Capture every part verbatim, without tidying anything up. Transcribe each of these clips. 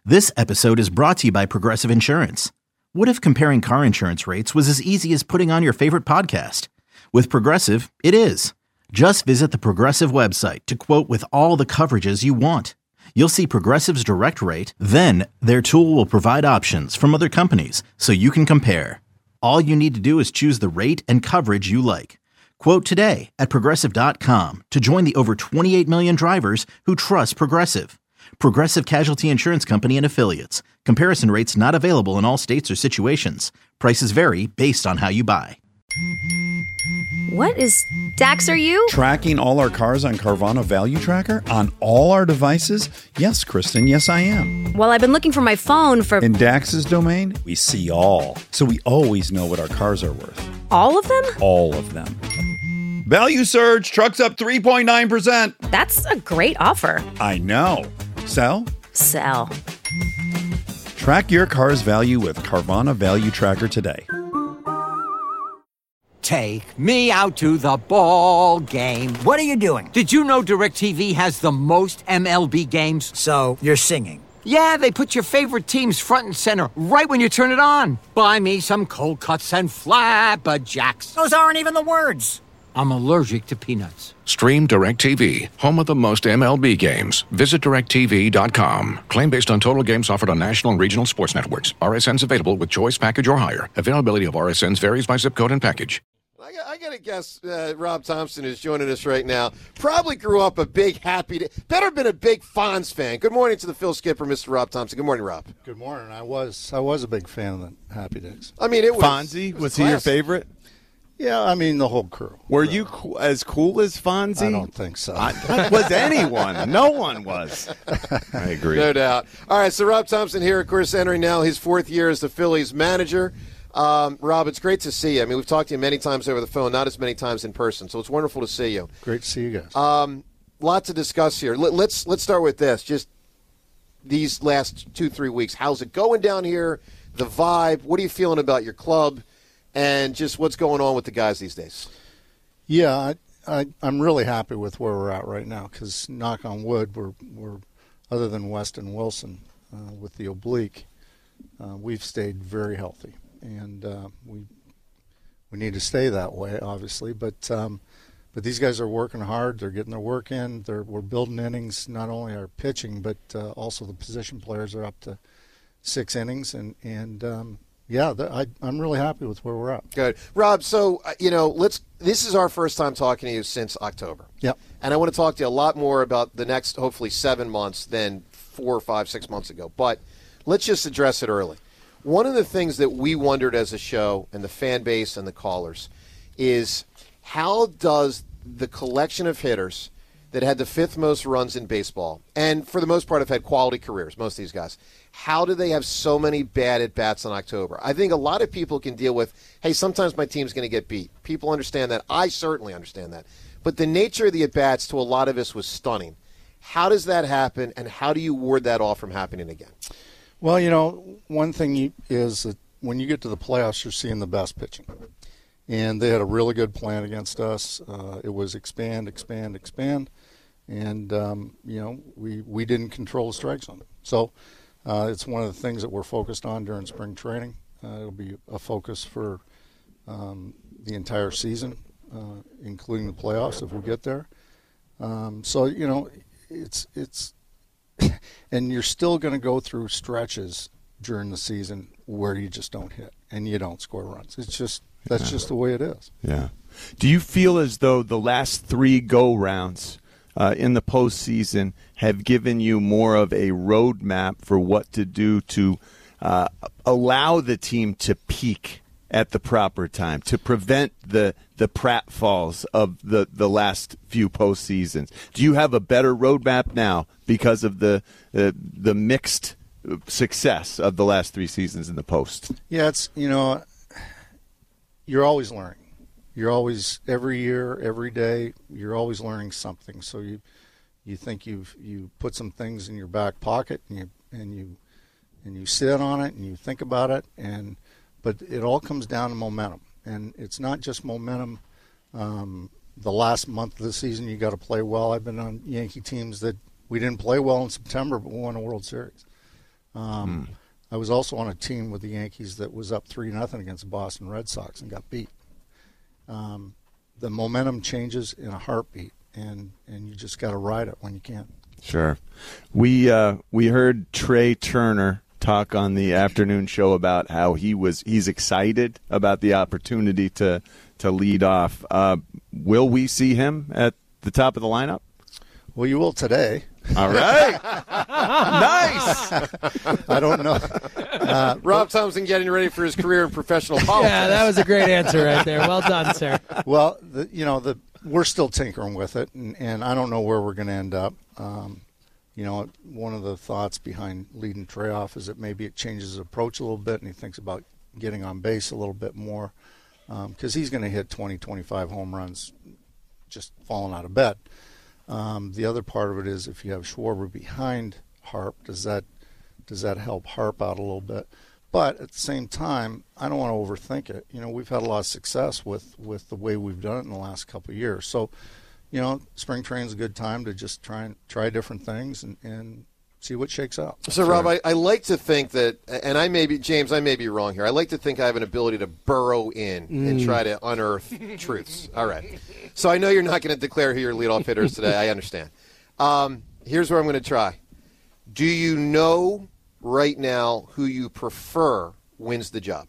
This episode is brought to you by Progressive Insurance. What if comparing car insurance rates was as easy as putting on your favorite podcast? With Progressive, it is. Just visit the Progressive website to quote with all the coverages you want. You'll see Progressive's direct rate, then their tool will provide options from other companies so you can compare. All you need to do is choose the rate and coverage you like. Quote today at progressive dot com to join the over twenty-eight million drivers who trust Progressive. Progressive Casualty Insurance Company and Affiliates. Comparison rates not available in all states or situations. Prices vary based on how you buy. What is Dax, are you? Tracking all our cars on Carvana Value Tracker on all our devices? Yes, Kristen, yes I am. Well, I've been looking for my phone for... In Dax's domain, we see all. So we always know what our cars are worth. All of them? All of them. Value surge, trucks up three point nine percent. That's a great offer. I know. Sell? Sell. Track your car's value with Carvana Value Tracker today. Take me out to the ball game. What are you doing? Did you know DirecTV has the most M L B games? So, you're singing? Yeah, they put your favorite teams front and center right when you turn it on. Buy me some cold cuts and flapjacks. Those aren't even the words. I'm allergic to peanuts. Stream DirecTV, home of the most M L B games. Visit direct T V dot com. Claim based on total games offered on national and regional sports networks. R S Ns available with choice package or higher. Availability of R S Ns varies by zip code and package. I got, I got to guess uh, Rob Thompson is joining us right now. Probably grew up a big happy day. Better been a big Fonz fan. Good morning to the Phil Skipper, Mister Rob Thompson. Good morning, Rob. Good morning. I was I was a big fan of the Happy Days. I mean, it was Fonzie. It was, was he your favorite? Yeah, I mean the whole crew. Were you co- as cool as Fonzie? I don't think so. I, was anyone? No one was. I agree. No doubt. All right, so Rob Thompson here, of course, entering now his fourth year as the Phillies manager. Um, Rob, it's great to see you. I mean, we've talked to you many times over the phone, not as many times in person, so it's wonderful to see you. Great to see you guys. Um, lot to discuss here. Let, let's let's start with this. Just these last two, three weeks. How's it going down here? The vibe. What are you feeling about your club? And just what's going on with the guys these days? Yeah, I, I, I'm really happy with where we're at right now because, knock on wood, we're, we're other than Weston Wilson uh, with the oblique, uh, we've stayed very healthy. And uh, we we need to stay that way, obviously. But um, but these guys are working hard. They're getting their work in. They're, we're building innings, not only our pitching, but uh, also the position players are up to six innings. And, and um, yeah, the, I, I'm really happy with where we're at. Good. Rob, so, uh, you know, let's. This is our first time talking to you since October. Yep. And I want to talk to you a lot more about the next, hopefully, seven months than four or five, six months ago. But let's just address it early. One of the things that we wondered as a show, and the fan base and the callers, is how does the collection of hitters that had the fifth most runs in baseball, and for the most part have had quality careers, most of these guys, how do they have so many bad at-bats in October? I think a lot of people can deal with, hey, sometimes my team's going to get beat. People understand that. I certainly understand that. But the nature of the at-bats to a lot of us was stunning. How does that happen, and how do you ward that off from happening again? Well, you know, one thing you, is that when you get to the playoffs, you're seeing the best pitching. And they had a really good plan against us. Uh, it was expand, expand, expand. And, um, you know, we, we didn't control the strike zone. So uh, it's one of the things that we're focused on during spring training. Uh, it'll be a focus for um, the entire season, uh, including the playoffs if we get there. Um, so, you know, it's it's – and you're still going to go through stretches during the season where you just don't hit and you don't score runs. It's just that's yeah. just the way it is. Yeah. Do you feel as though the last three go rounds uh, in the postseason have given you more of a roadmap for what to do to uh, allow the team to peak at the proper time, to prevent the the pratfalls of the, the last few postseasons? Do you have a better roadmap now because of the uh, the mixed success of the last three seasons in the post? Yeah, it's, you know, you're always learning. You're always, every year, every day, you're always learning something. So you you think you've you put some things in your back pocket and you and you and you sit on it and you think about it, and but it all comes down to momentum. And it's not just momentum. Um, the last month of the season, you got to play well. I've been on Yankee teams that we didn't play well in September, but we won a World Series. Um, mm. I was also on a team with the Yankees that was up three nothing against the Boston Red Sox and got beat. Um, the momentum changes in a heartbeat, and, and you just got to ride it when you can. Sure. We uh, we heard Trey Turner talk on the afternoon show about how he was he's excited about the opportunity to to lead off. Uh, will we see him at the top of the lineup? Well, you will today. All right. Nice. I don't know. Uh, Rob Thompson getting ready for his career in professional politics. Yeah, that was a great answer right there. Well done, sir. Well, the, you know, the we're still tinkering with it, and, and I don't know where we're going to end up. Um, you know, one of the thoughts behind leading Trey off is that maybe it changes his approach a little bit, and he thinks about getting on base a little bit more, because um, he's going to hit twenty, twenty-five home runs just falling out of bed. Um, the other part of it is if you have Schwarber behind Harp, does that does that help Harp out a little bit? But at the same time, I don't want to overthink it. You know, we've had a lot of success with, with the way we've done it in the last couple of years. So, you know, spring training's a good time to just try and try different things and, and see what shakes out. So, Rob, I, I like to think that, and I may be, James, I may be wrong here. I like to think I have an ability to burrow in mm. and try to unearth truths. All right. So I know you're not going to declare who your leadoff hitter is today. I understand. Um, here's where I'm going to try. Do you know right now who you prefer wins the job?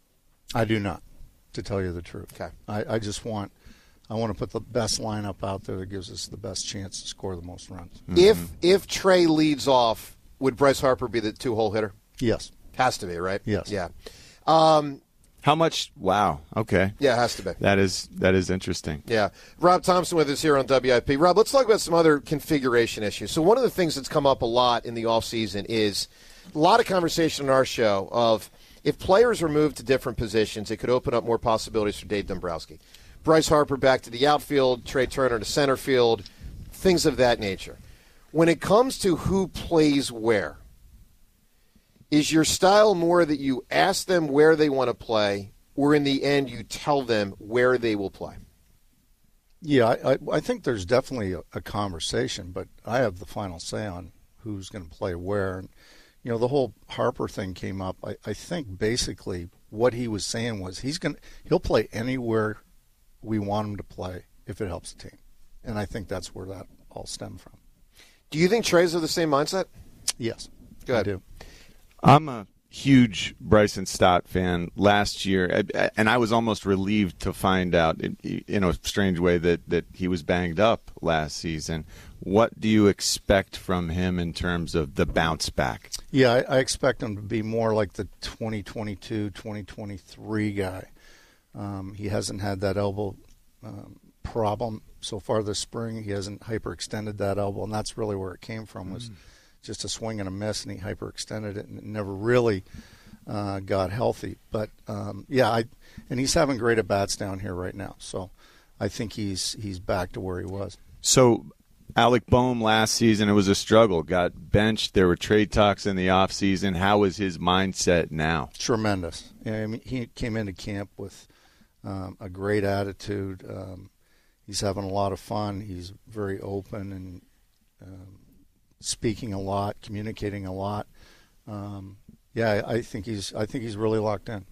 I do not, to tell you the truth. Okay. I, I just want I want to put the best lineup out there that gives us the best chance to score the most runs. Mm-hmm. If if Trey leads off, would Bryce Harper be the two-hole hitter? Yes. Has to be, right? Yes. Yeah. Um, How much? Wow. Okay. Yeah, it has to be. That is that is interesting. Yeah. Rob Thompson with us here on W I P. Rob, let's talk about some other configuration issues. So one of the things that's come up a lot in the offseason is a lot of conversation on our show of if players are moved to different positions, it could open up more possibilities for Dave Dombrowski. Bryce Harper back to the outfield, Trey Turner to center field, things of that nature. When it comes to who plays where, is your style more that you ask them where they want to play, or in the end you tell them where they will play? Yeah, I, I, I think there's definitely a, a conversation, but I have the final say on who's going to play where. And, you know, the whole Harper thing came up. I, I think basically what he was saying was he's going he'll play anywhere we want him to play if it helps the team. And I think that's where that all stemmed from. Do you think Trey's of the same mindset? Yes. Go ahead. I do. I'm a huge Bryson Stott fan. Last year, and I was almost relieved to find out, in a strange way, that, that he was banged up last season. What do you expect from him in terms of the bounce back? Yeah, I, I expect him to be more like the twenty twenty-two, twenty twenty-three guy. Um, he hasn't had that elbow um, problem so far this spring. He hasn't hyperextended that elbow, and that's really where it came from, was mm. just a swing and a miss, and he hyperextended it and it never really uh, got healthy. But, um, yeah, I and he's having great at-bats down here right now, so I think he's he's back to where he was. So Alec Boehm last season, it was a struggle, got benched. There were trade talks in the offseason. How is his mindset now? Tremendous. I mean, he came into camp with Um, a great attitude. Um, he's having a lot of fun. He's very open and um, speaking a lot, communicating a lot. Um, yeah, I, I think he's. I think he's really locked in.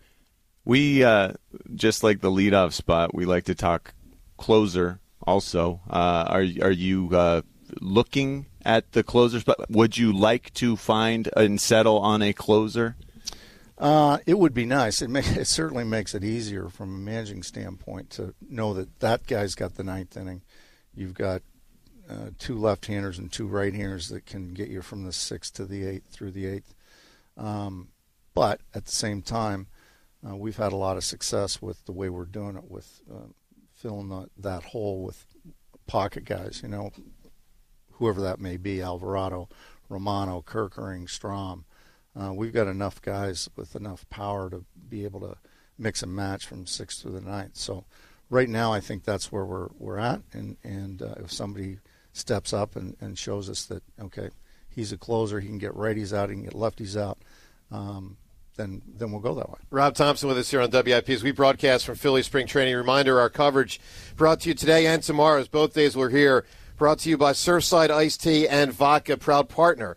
We uh, just like the leadoff spot. We like to talk closer. Also, uh, are are you uh, looking at the closer spot? Would you like to find and settle on a closer? Uh, it would be nice. It, may, it certainly makes it easier from a managing standpoint to know that that guy's got the ninth inning. You've got uh, two left-handers and two right-handers that can get you from the sixth to the eighth through the eighth. Um, but at the same time, uh, we've had a lot of success with the way we're doing it, with uh, filling the, that hole with pocket guys, you know, whoever that may be, Alvarado, Romano, Kerkering, Strom. Uh, we've got enough guys with enough power to be able to mix and match from sixth through the ninth. So right now I think that's where we're we're at. And, and uh, if somebody steps up and, and shows us that, okay, he's a closer, he can get righties out, he can get lefties out, um, then then we'll go that way. Rob Thompson with us here on W I P as we broadcast from Philly Spring Training. Reminder, our coverage brought to you today and tomorrow, as both days we're here, brought to you by Surfside Iced Tea and Vodka, proud partner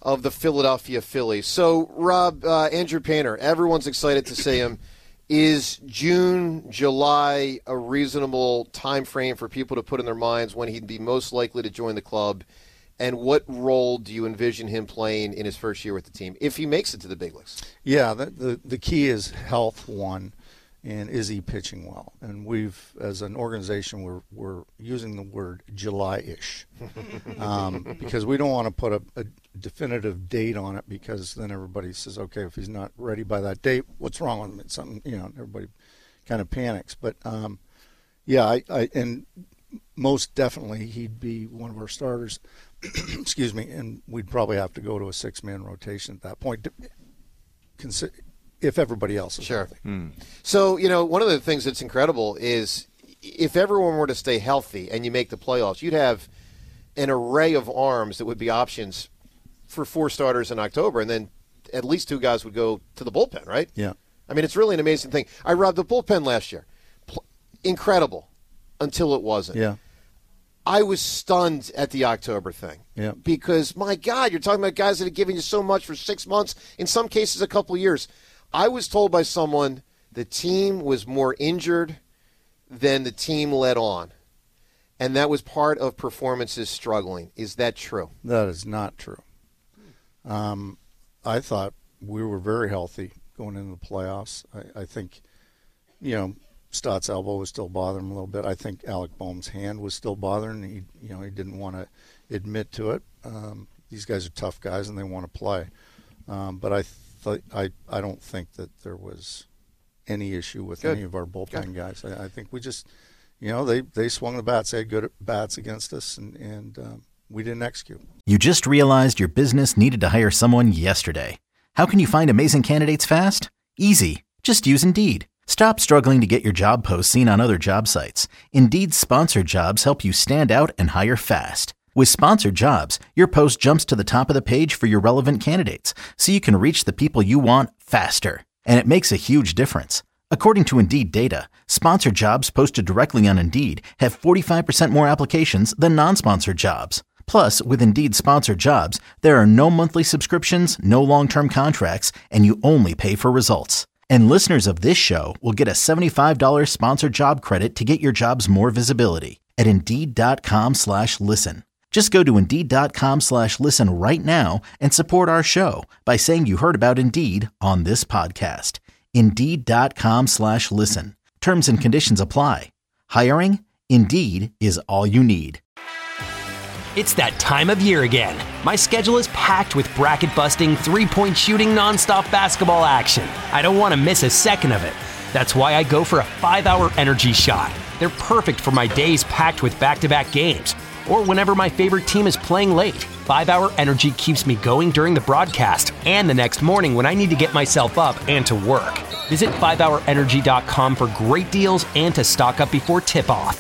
of the Philadelphia Phillies. So, Rob, uh, Andrew Painter, everyone's excited to see him. Is June, July a reasonable time frame for people to put in their minds when he'd be most likely to join the club? And what role do you envision him playing in his first year with the team, if he makes it to the big leagues? Yeah, the the, the key is health, one, and is he pitching well? And we've, as an organization, we're we're using the word July-ish um, because we don't want to put a, a definitive date on it, because then everybody says, okay, if he's not ready by that date, what's wrong with him? It's something, you know, everybody kind of panics. But um, yeah, I, I and most definitely he'd be one of our starters. Excuse me, and we'd probably have to go to a six-man rotation at that point, to, if everybody else is sure. healthy. Mm. So, you know, one of the things that's incredible is if everyone were to stay healthy and you make the playoffs, you'd have an array of arms that would be options for four starters in October, and then at least two guys would go to the bullpen, right? Yeah. I mean, it's really an amazing thing. I robbed the bullpen last year. Pl- incredible until it wasn't. Yeah. I was stunned at the October thing. Yeah. Because, my God, you're talking about guys that have given you so much for six months, in some cases a couple of years. I was told by someone the team was more injured than the team let on. And that was part of performances struggling. Is that true? That is not true. Um, I thought we were very healthy going into the playoffs. I, I think, you know, Stott's elbow was still bothering him a little bit. I think Alec Boehm's hand was still bothering. He, you know, he didn't want to admit to it. Um, these guys are tough guys and they want to play. Um, but I, th- I, I don't think that there was any issue with Good. any of our bullpen Good. guys. I, I think we just, you know, they, they swung the bats. They had good bats against us, and and um, we didn't execute. You just realized your business needed to hire someone yesterday. How can you find amazing candidates fast? Easy. Just use Indeed. Stop struggling to get your job posts seen on other job sites. Indeed's sponsored jobs help you stand out and hire fast. With sponsored jobs, your post jumps to the top of the page for your relevant candidates, so you can reach the people you want faster. And it makes a huge difference. According to Indeed data, sponsored jobs posted directly on Indeed have forty-five percent more applications than non-sponsored jobs. Plus, with Indeed sponsored jobs, there are no monthly subscriptions, no long-term contracts, and you only pay for results. And listeners of this show will get a seventy-five dollars sponsored job credit to get your jobs more visibility at Indeed.com slash listen. Just go to Indeed.com slash listen right now and support our show by saying you heard about Indeed on this podcast. Indeed.com slash listen. Terms and conditions apply. Hiring? Indeed is all you need. It's that time of year again. My schedule is packed with bracket-busting, three-point shooting, nonstop basketball action. I don't want to miss a second of it. That's why I go for a five-hour energy shot. They're perfect for my days packed with back-to-back games, or whenever my favorite team is playing late. five-hour energy keeps me going during the broadcast and the next morning when I need to get myself up and to work. Visit five hour energy dot com for great deals and to stock up before tip-off.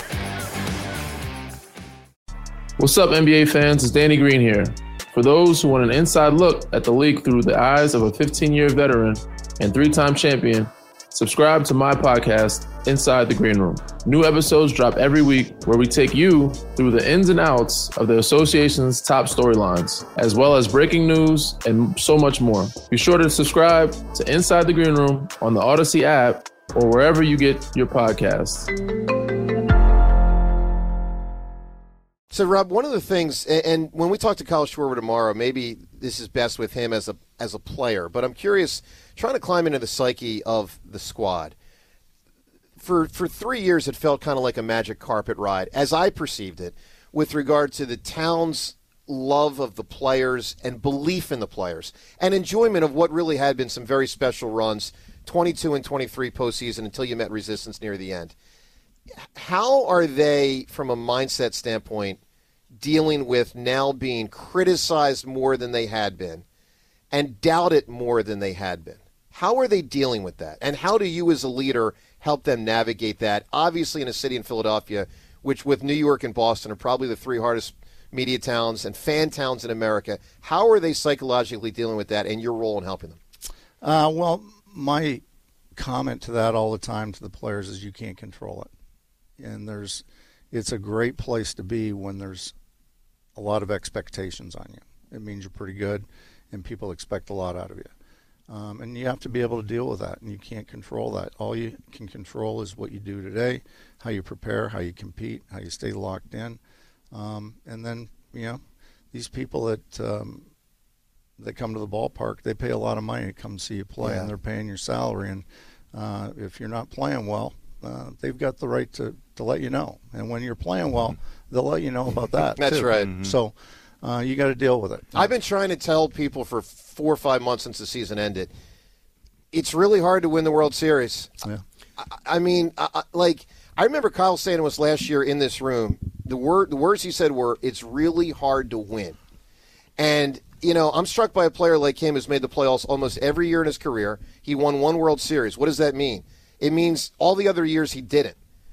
What's up, N B A fans? It's Danny Green here. For those who want an inside look at the league through the eyes of a fifteen-year veteran and three-time champion, subscribe to my podcast, Inside the Green Room. New episodes drop every week where we take you through the ins and outs of the association's top storylines, as well as breaking news and so much more. Be sure to subscribe to Inside the Green Room on the Odyssey app or wherever you get your podcasts. So, Rob, one of the things, and when we talk to Kyle Schwarber tomorrow, maybe this is best with him as a as a player, but I'm curious, trying to climb into the psyche of the squad. For for three years, it felt kind of like a magic carpet ride, as I perceived it, with regard to the town's love of the players and belief in the players and enjoyment of what really had been some very special runs, twenty-two and twenty-three postseason until you met resistance near the end. How are they, from a mindset standpoint, dealing with now being criticized more than they had been and doubted more than they had been? How are they dealing with that? And how do you as a leader help them navigate that? Obviously in a city in Philadelphia, which with New York and Boston are probably the three hardest media towns and fan towns in America, how are they psychologically dealing with that and your role in helping them? Uh, well, my comment to that all the time to the players is you can't control it. And there's, it's a great place to be when there's a lot of expectations on you. It means you're pretty good. and people expect a lot out of you. Um, and you have to be able to deal with that, and you can't control that. All you can control is what you do today, how you prepare, how you compete, how you stay locked in. Um, and then, you know, these people that um, that come to the ballpark, they pay a lot of money to come see you play, yeah. and they're paying your salary. And uh, if you're not playing well, uh, they've got the right to, to let you know. And when you're playing well, they'll let you know about that, That's too. right. Mm-hmm. So uh, you got to deal with it. I've been trying to tell people for four or five months since the season ended, it's really hard to win the World Series. Yeah. I, I mean, I, I, like, I remember Kyle saying to us last year in this room, the word, the words he said were, it's really hard to win. And, you know, I'm struck by a player like him who's made the playoffs almost every year in his career. He won one World Series. What does that mean? It means all the other years he didn't.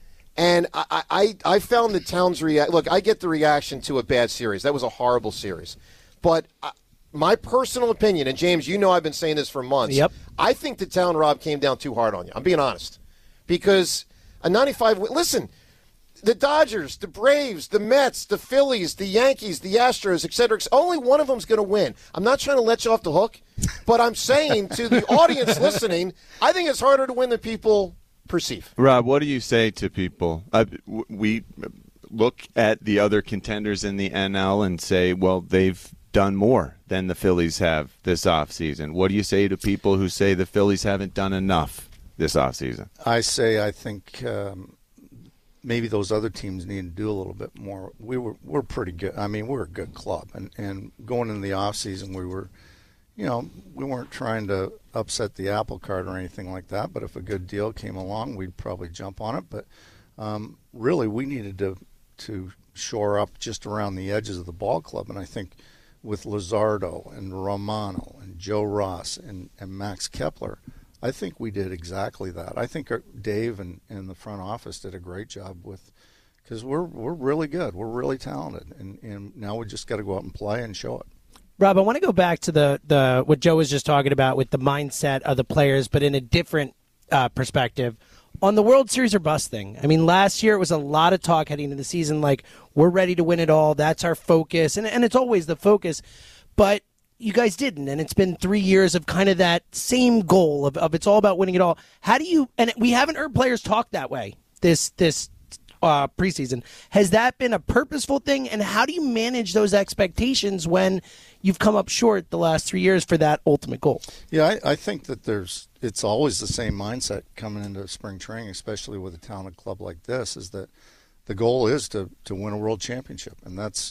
And I, I, I found the Towns react. Look, I get the reaction to a bad series. That was a horrible series. But I, my personal opinion, and James, you know I've been saying this for months. Yep. I think the Town Rob came down too hard on you. I'm being honest. Because a ninety-five – listen, the Dodgers, the Braves, the Mets, the Phillies, the Yankees, the Astros, et cetera, only one of them's going to win. I'm not trying to let you off the hook, but I'm saying to the audience listening, I think it's harder to win than people perceive. Rob, what do you say to people? Uh, we look at the other contenders in the N L and say, well, they've done more than the Phillies have this offseason. What do you say to people who say the Phillies haven't done enough this offseason? I say I think um, maybe those other teams need to do a little bit more. We were we're pretty good. I mean, we're a good club, and, and going into the offseason, we were, you know, we weren't trying to upset the apple cart or anything like that. But if a good deal came along, we'd probably jump on it. But um, really, we needed to to shore up just around the edges of the ball club, and I think with Luzardo and Romano and Joe Ross and, and Max Kepler, I think we did exactly that. I think our, Dave and, and the front office did a great job with, because we're we're really good, we're really talented, and, and now we just got to go out and play and show it. Rob, I want to go back to the, the what Joe was just talking about with the mindset of the players, but in a different uh, perspective. On the World Series or bust thing, I mean, last year it was a lot of talk heading into the season, like, we're ready to win it all, that's our focus, and, and it's always the focus, but you guys didn't, and it's been three years of kind of that same goal of, of it's all about winning it all. How do you, and we haven't heard players talk that way this this uh, preseason. Has that been a purposeful thing, and how do you manage those expectations when you've come up short the last three years for that ultimate goal? Yeah, I, I think that there's it's always the same mindset coming into spring training, especially with a talented club like this, is that the goal is to, to win a world championship. And that's,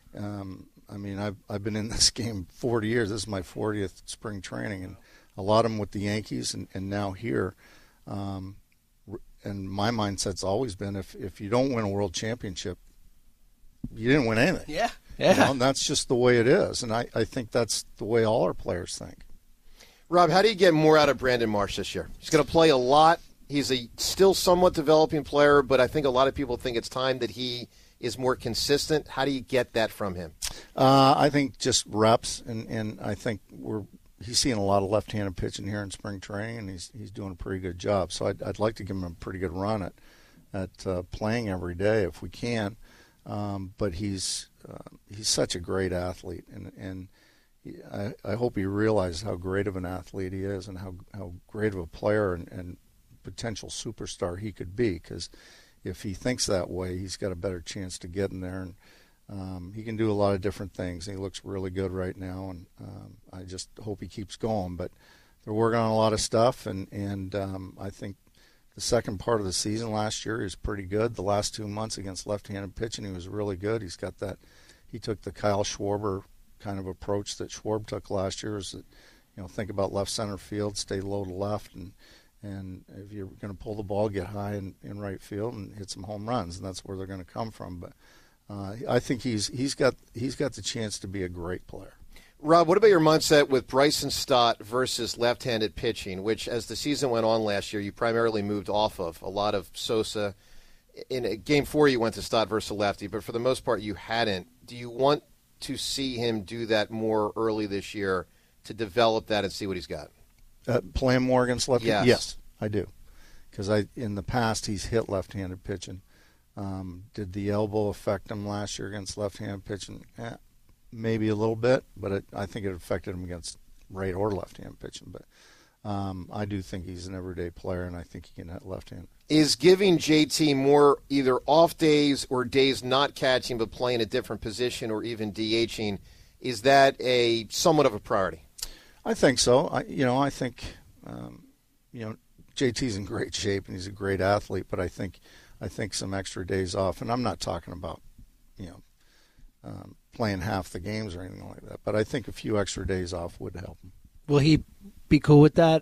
um, I mean, I've, I've been in this game forty years. This is my fortieth spring training, and a lot of them with the Yankees and, and now here. Um, and my mindset's always been, if, if you don't win a world championship, you didn't win anything. Yeah. Yeah. You know, and that's just the way it is. And I, I think that's the way all our players think. Rob, how do you get more out of Brandon Marsh this year? He's going to play a lot. He's a still somewhat developing player, but I think a lot of people think it's time that he is more consistent. How do you get that from him? Uh, I think just reps, and, and I think we're he's seeing a lot of left-handed pitching here in spring training, and he's he's doing a pretty good job. So I'd, I'd like to give him a pretty good run at at uh, playing every day if we can. Um, but he's uh, he's such a great athlete, and and he, I, I hope he realizes how great of an athlete he is, and how how great of a player and, and potential superstar he could be. Because if he thinks that way, he's got a better chance to get in there, and um, he can do a lot of different things. He looks really good right now, and um, I just hope he keeps going. But they're working on a lot of stuff, and and um, I think. The second part of the season last year, he was pretty good. The last two months against left-handed pitching, he was really good. He's got that. He took the Kyle Schwarber kind of approach that Schwarber took last year. Is that, you know, think about left center field, stay low to left, and and if you're going to pull the ball, get high in, in right field and hit some home runs, and that's where they're going to come from. But uh, I think he's he's got he's got the chance to be a great player. Rob, what about your mindset with Bryson Stott versus left-handed pitching, which as the season went on last year, you primarily moved off of a lot of Sosa. In game four, you went to Stott versus lefty, but for the most part, you hadn't. Do you want to see him do that more early this year to develop that and see what he's got? Uh, playing more against lefty? Yes. Yes, I do. Because I in the past, he's hit left-handed pitching. Um, did the elbow affect him last year against left-handed pitching? Eh, maybe a little bit, but it, I think it affected him against right or left-hand pitching. But um, I do think he's an everyday player, and I think he can hit left-hand. Is giving J T more either off days or days not catching but playing a different position or even DHing, is that a somewhat of a priority? I think so. I, you know, I think, um, you know, J T's in great shape and he's a great athlete, but I think, I think some extra days off, and I'm not talking about, you know, um, playing half the games or anything like that, but I think a few extra days off would help him. Will he be cool with that?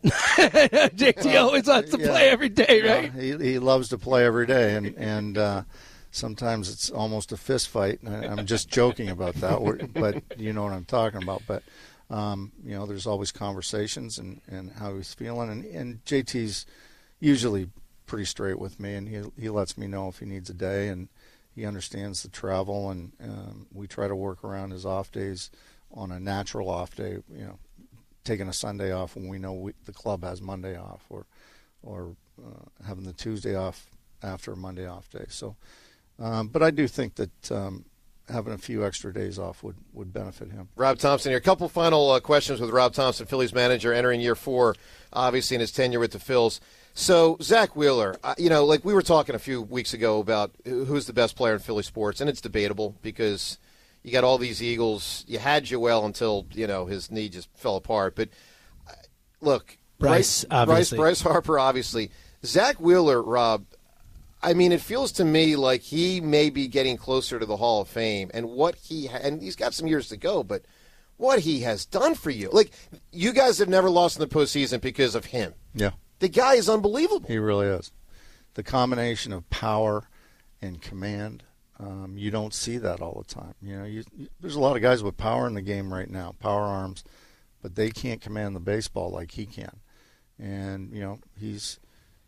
J T well, always wants to yeah, play every day, right? Yeah, he he loves to play every day, and and uh, sometimes it's almost a fist fight. And I, I'm just joking about that, but you know what I'm talking about. But um, you know, there's always conversations and, and how he's feeling, and, and J T's usually pretty straight with me, and he he lets me know if he needs a day, and he understands the travel, and um, we try to work around his off days on a natural off day, you know. Taking a Sunday off when we know we, the club has Monday off, or or uh, having the Tuesday off after a Monday off day. So, um, but I do think that um, having a few extra days off would, would benefit him. Rob Thompson here. A couple final uh, questions with Rob Thompson, Phillies manager, entering year four, obviously in his tenure with the Phils. So, Zach Wheeler, uh, you know, like we were talking a few weeks ago about who's the best player in Philly sports, and it's debatable because – you got all these Eagles. You had Joel until, you know, his knee just fell apart. But, uh, look, Bryce, Bryce, obviously. Bryce, Bryce Harper, obviously. Zach Wheeler, Rob, I mean, it feels to me like he may be getting closer to the Hall of Fame. And what he ha- – and he's got some years to go, but what he has done for you. Like, you guys have never lost in the postseason because of him. Yeah. The guy is unbelievable. He really is. The combination of power and command – Um, you don't see that all the time. You know, you, you, there's a lot of guys with power in the game right now, power arms, but they can't command the baseball like he can. And you know, he's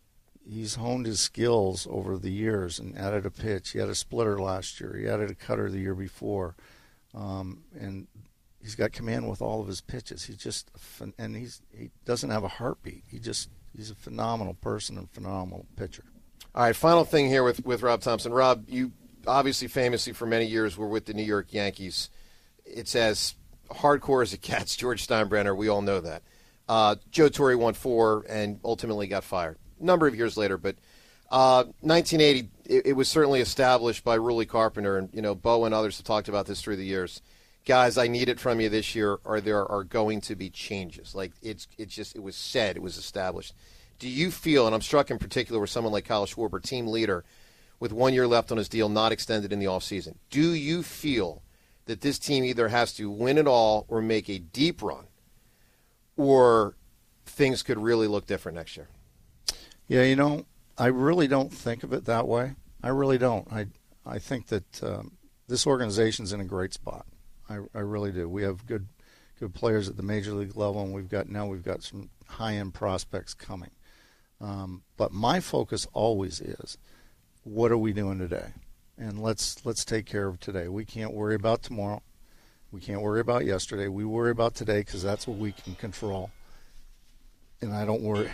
he's honed his skills over the years and added a pitch. He had a splitter last year. He added a cutter the year before, um, and he's got command with all of his pitches. He's just and he's he doesn't have a heartbeat. He just he's a phenomenal person and phenomenal pitcher. All right, final thing here with with Rob Thompson. Rob, you. Obviously, famously for many years, were with the New York Yankees. It's as hardcore as it gets. George Steinbrenner, we all know that. Uh, Joe Torre won four and ultimately got fired. A number of years later, but uh, nineteen eighty, it, it was certainly established by Rully Carpenter, and you know, Bo and others have talked about this through the years. Guys, I need it from you this year, or there are going to be changes. Like it's, it's just, it was said, it was established. Do you feel, and I'm struck in particular with someone like Kyle Schwarber, team leader, with one year left on his deal, not extended in the offseason. Do you feel that this team either has to win it all or make a deep run, or things could really look different next year? Yeah, you know, I really don't think of it that way. I really don't. I I think that um, this organization's in a great spot. I, I really do. We have good good players at the major league level, and we've got now we've got some high-end prospects coming. Um, but my focus always is, what are we doing today? And let's let's take care of today. We can't worry about tomorrow. We can't worry about yesterday. We worry about today because that's what we can control. And I don't worry.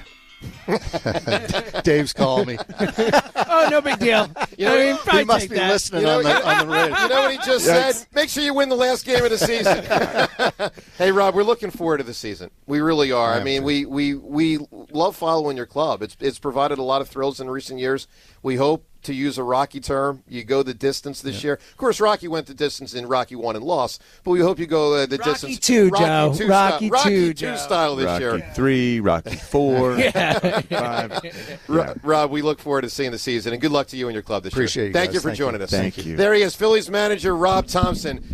Dave's calling me. Oh, no big deal. You know, I mean, he must be that. listening you know, on, the, on the radio. You know what he just Yes. said? Make sure you win the last game of the season. Hey, Rob, we're looking forward to the season. We really are. I, I mean, we, we we love following your club. It's it's provided a lot of thrills in recent years. We hope, to use a Rocky term, you go the distance this yeah. year. Of course, Rocky went the distance in Rocky one and lost, but we hope you go uh, the Rocky distance. Two, Rocky Joe. two Rocky style. Rocky two, two Joe. style this Rocky year. Rocky three, Rocky four, yeah. five. Ro- Yeah. Rob, we look forward to seeing the season, and good luck to you and your club this Appreciate year. you Thank guys. you for Thank joining you. us. Thank you. There he is, Phillies manager Rob Thompson.